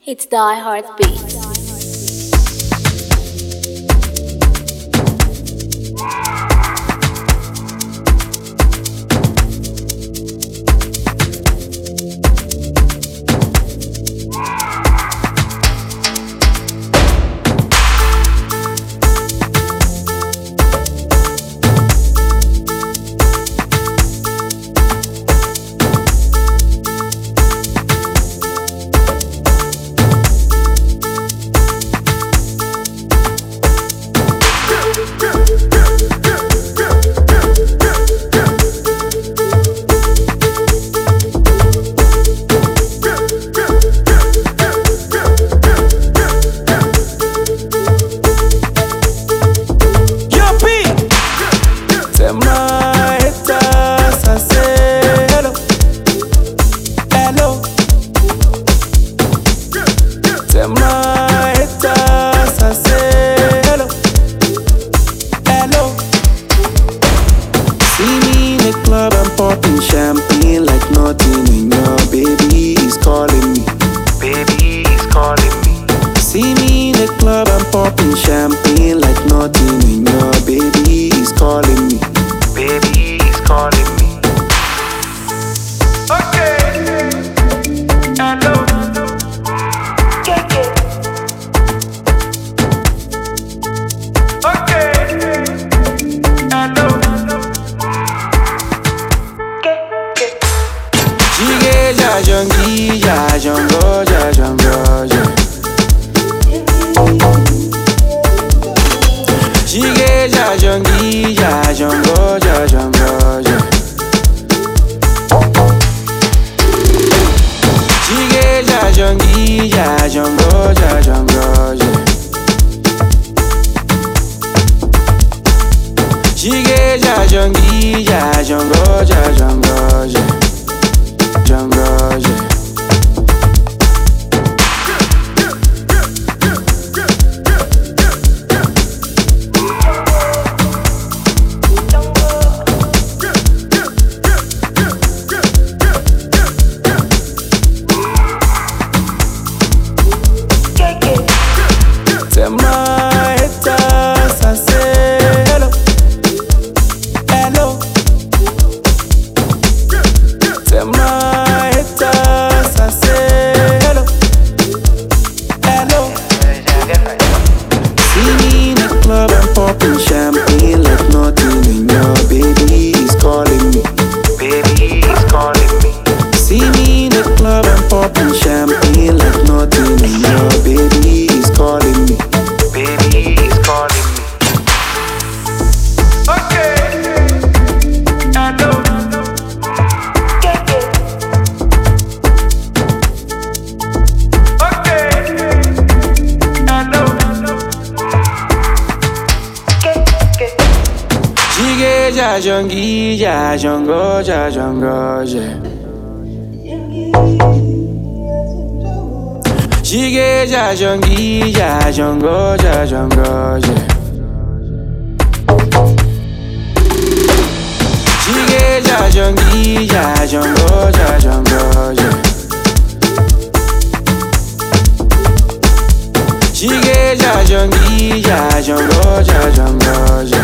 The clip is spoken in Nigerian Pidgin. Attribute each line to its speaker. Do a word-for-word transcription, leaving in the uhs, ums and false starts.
Speaker 1: It's Die Hard Beats.
Speaker 2: Champagne like nothing in your baby is calling me. Baby is calling me. See me in the club, I'm popping champagne like nothing in your baby is calling me. Baby is calling me. Okay. Hello. Okay. Hello. Jige ja jongi ja jongo ja jongo ja. Jige ja jongi ja jongo ja jongo ja. Jige ja jongi ja jongo ja jongo ja. Jige ja jongi ja jongo ja jongo ja. Jungle, yeah. Tell my haters I say hello, hello. Tell my haters I say hello, hello. See me in the club, I'm popping champagne like nothing in your baby is calling me. Baby is calling me. See me in the club, I'm popping champagne like nothing in your baby is calling me. Baby is calling me. Okay. Hello. Jige ja jongi ja jongo ja jongo ja. Jige ja jongi ja jongo ja jongo ja. Jige ja jongi ja jongo ja jongo ja. Jige ja jongi ja jongo ja jongo ja.